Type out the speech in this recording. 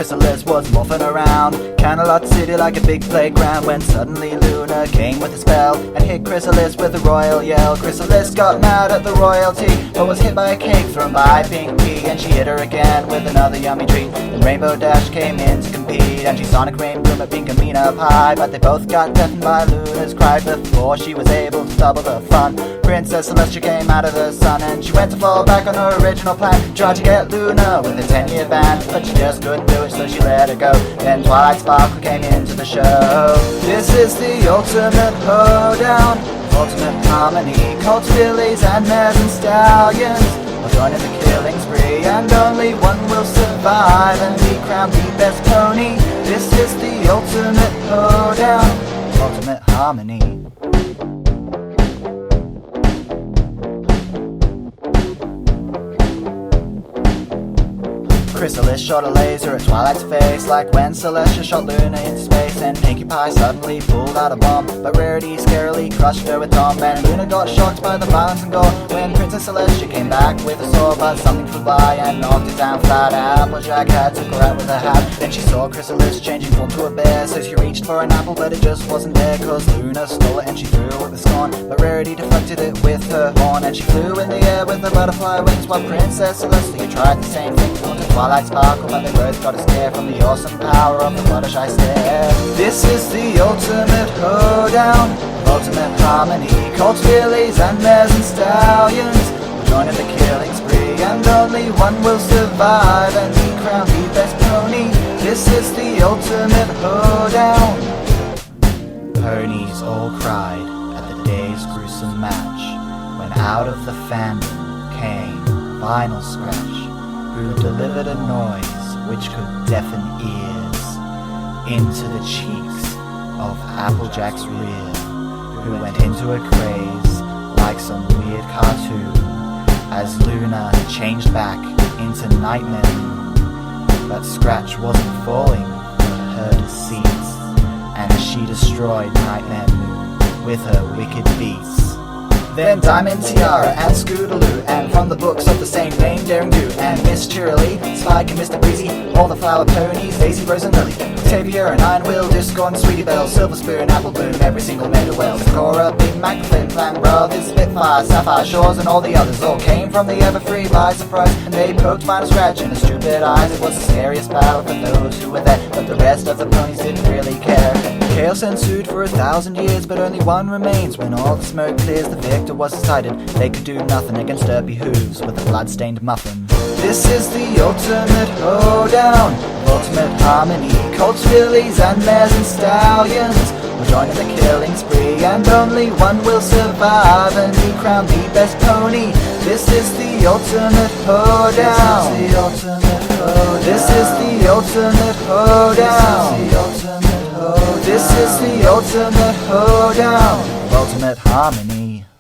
Chrysalis was morphing around Canterlot City like a big playground, when suddenly Luna came with a spell and hit Chrysalis with a royal yell. Chrysalis got mad at the royalty, but was hit by a cake thrown by Pinky, and she hit her again with another yummy treat. Then Rainbow Dash came in to compete, and she Sonic Rain Boom at Pinkamena Pie, but they both got deafened by Luna's cry before she was able to double the fun. Princess Celestia came out of the sun, and she went to fall back on her original plan, tried to get Luna with a 10-year ban, but she just couldn't do it, so she let her go. Then Twilight Sparkle came into the show. This is the ultimate hoedown, ultimate harmony. Colts, fillies and mares and stallions are joining the killing spree, and only one will survive and be crowned the best pony. This is the ultimate hoedown, ultimate harmony. Chrysalis shot a laser at Twilight's face, like when Celestia shot Luna into space, and Pinkie Pie suddenly pulled out a bomb, but Rarity scarily crushed her with Tom, and Luna got shocked by the violence and gore when Princess Celestia came back with a sword, but something flew by and knocked it down flat. Applejack had took her out with a hat. Then she saw Chrysalis changing form to a bear, so she reached for an apple, but it just wasn't there, cause Luna stole it and she threw it with scorn, but Rarity deflected it with her horn, and she flew in the air with her butterfly wings, while Princess Celestia tried the same thing. Twilight Sparkle, but they both got a scare from the awesome power of the Fluttershy stare. This is the ultimate hoedown, ultimate harmony. Colts, fillies and mares and stallions will join in the killing spree, and only one will survive and be crowned the best pony. This is the ultimate hoedown. Ponies all cried at the day's gruesome match, when out of the fandom came Vinyl Scratch, who delivered a noise which could deafen ears into the cheeks of Applejack's rear, who went into a craze like some weird cartoon as Luna changed back into Nightmare Moon. But Scratch wasn't falling for her deceits, and she destroyed Nightmare Moon with her wicked beats. Then Diamond Tiara and Scootaloo, and from the books of the same name, Daring Do, and Miss Cheerilee, Spike and Mr. Breezy, all the flower ponies, Daisy, Rose and Lily, Octavia and Iron Will, Discord and Sweetie Belle, Silver Spoon, Apple Bloom, every single Maid of Wells, Cora, Big Mac, Flint, Plan Brothers, Spitfire, Sapphire Shores, and all the others, all came from the Everfree by surprise, and they poked Vinyl Scratch in his stupid eyes. It was the scariest battle for those who were there, but the rest of the ponies didn't really care. Chaos ensued for 1,000 years, but only one remains. When all the smoke clears, the victor was decided. They could do nothing against Derpy Hooves with a blood-stained muffin. This is the ultimate hoedown, ultimate harmony. Colts, fillies and mares and stallions will join in the killing spree, and only one will survive and be crowned the best pony. This is the ultimate hoedown. This is the ultimate hoedown. This is the ultimate hoedown, ultimate harmony.